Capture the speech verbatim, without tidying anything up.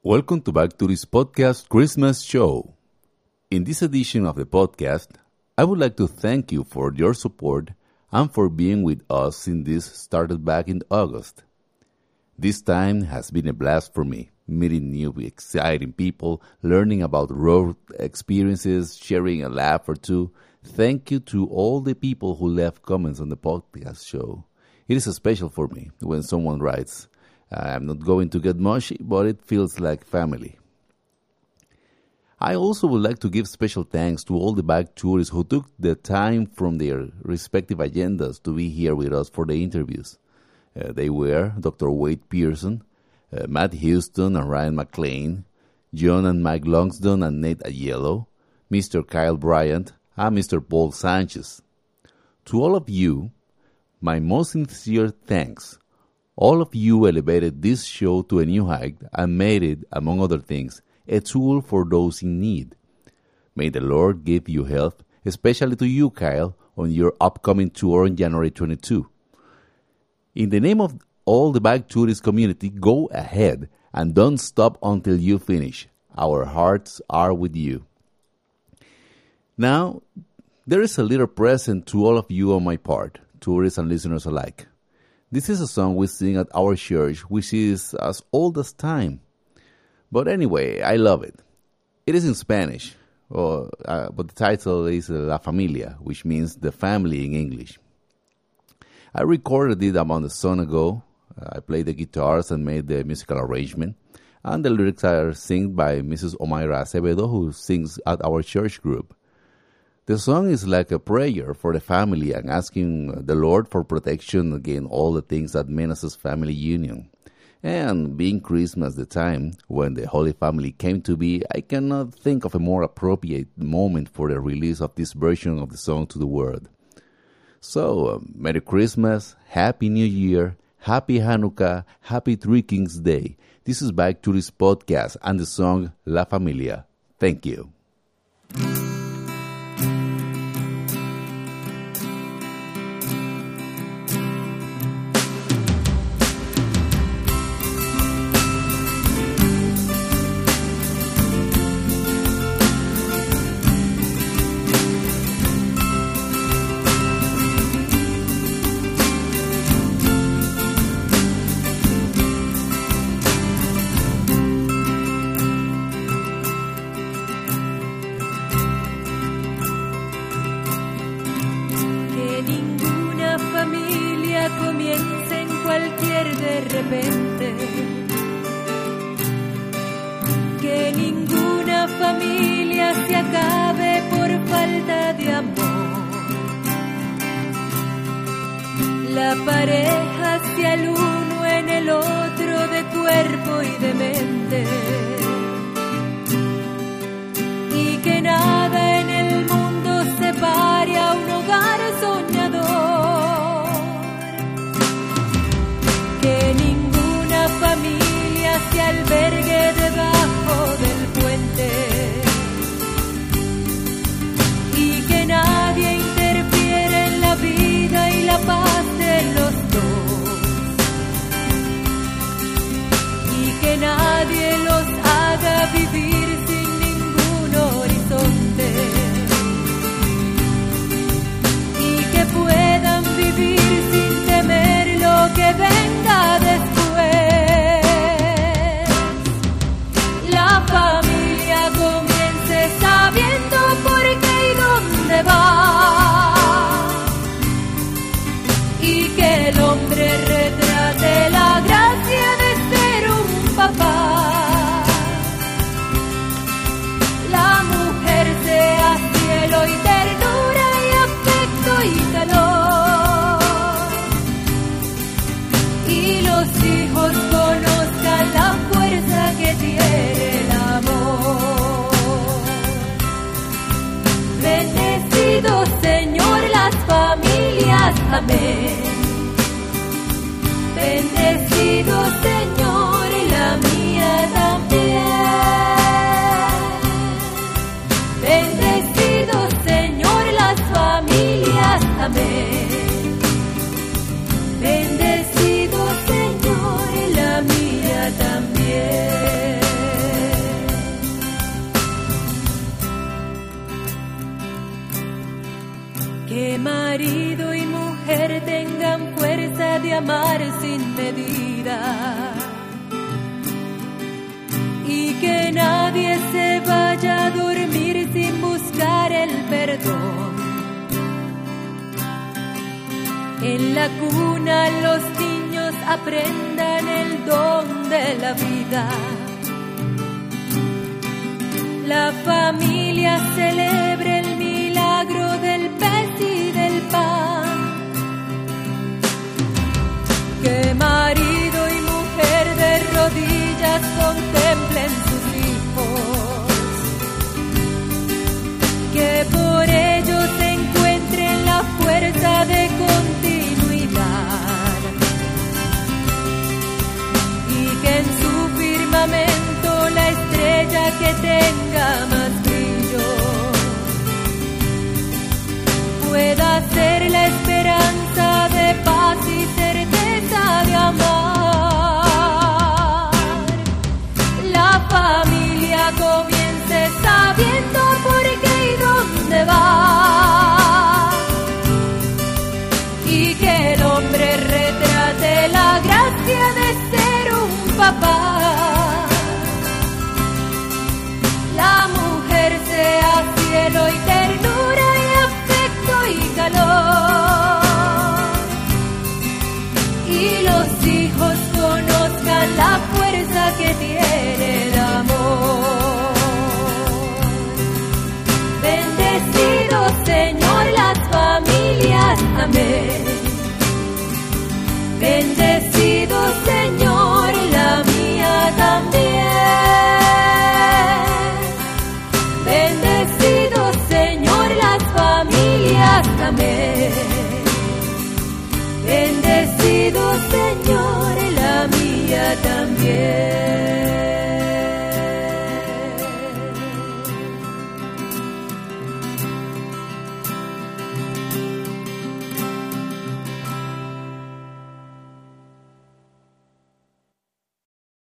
Welcome to back to this podcast Christmas show. In this edition of the podcast, I would like to thank you for your support and for being with us since this started back in August. This time has been a blast for me, meeting new exciting people, learning about road experiences, sharing a laugh or two. Thank you to all the people who left comments on the podcast show. It is special for me when someone writes, I'm not going to get mushy, but it feels like family. I also would like to give special thanks to all the bike tourists who took the time from their respective agendas to be here with us for the interviews. Uh, they were Doctor Wade Pearson, uh, Matt Houston and Ryan McLean, John and Mike Longsdon and Nate Aiello, Mister Kyle Bryant, and Mister Paul Sanchez. To all of you, my most sincere thanks. All of you elevated this show to a new height and made it, among other things, a tool for those in need. May the Lord give you health, especially to you, Kyle, on your upcoming tour on January twenty-second. In the name of all the bike tourist community, go ahead and don't stop until you finish. Our hearts are with you. Now, there is a little present to all of you on my part, tourists and listeners alike. This is a song we sing at our church, which is as old as time. But anyway, I love it. It is in Spanish, or, uh, but the title is La Familia, which means the family in English. I recorded it about a song ago. I played the guitars and made the musical arrangement. And the lyrics are sung by Missus Omaira Acevedo, who sings at our church group. The song is like a prayer for the family and asking the Lord for protection against all the things that menaces family union. And being Christmas the time when the Holy Family came to be, I cannot think of a more appropriate moment for the release of this version of the song to the world. So, uh, Merry Christmas, Happy New Year, Happy Hanukkah, Happy Three Kings Day. This is Back to this podcast and the song La Familia. Thank you. Que ninguna familia se acabe por falta de amor. La pareja sea el uno en el otro de cuerpo y de mente. Y que nada en el mundo separe a un hogar soñador. Que ninguna familia se albergue debajo del puente y que nadie interfiera en la vida y la paz de los dos y que nadie los haga vivir sin ningún horizonte y que puedan vivir sin temer lo que venga después. La familia comience sabiendo por qué y dónde va y que el hombre retrate la gracia de ser un papá. La mujer sea cielo y ternura y afecto y calor y los hijos conozcan la fuerza que tiene el amor. Bendecido Señor las familias, amén. Bendecido Señor y la mía también. Bendecido Señor las familias, amén. Bendecido Señor y la mía también. marido y mujer tengan fuerza de amar sin medida, y que nadie se vaya a dormir sin buscar el perdón. En la cuna los niños aprendan el don de la vida. La familia celebre el milagro del pez y del pan. Que marido y mujer de rodillas contemplen sus hijos. Que por ellos encuentren la fuerza de continuidad. Y que en su firmamento la estrella que tenga más brillo pueda ser la esperanza de paz y certeza de amar. La familia comience sabiendo por qué y dónde va, y que el hombre retrate la gracia de ser un papá. La mujer sea cielo y ternura y afecto y calor, y los hijos conozcan la fuerza que tiene el amor. Bendecido Señor las familias, amén. Bendecido Señor la mía también. Bendecido Señor las familias, amén. Bendecido Señor la mía también.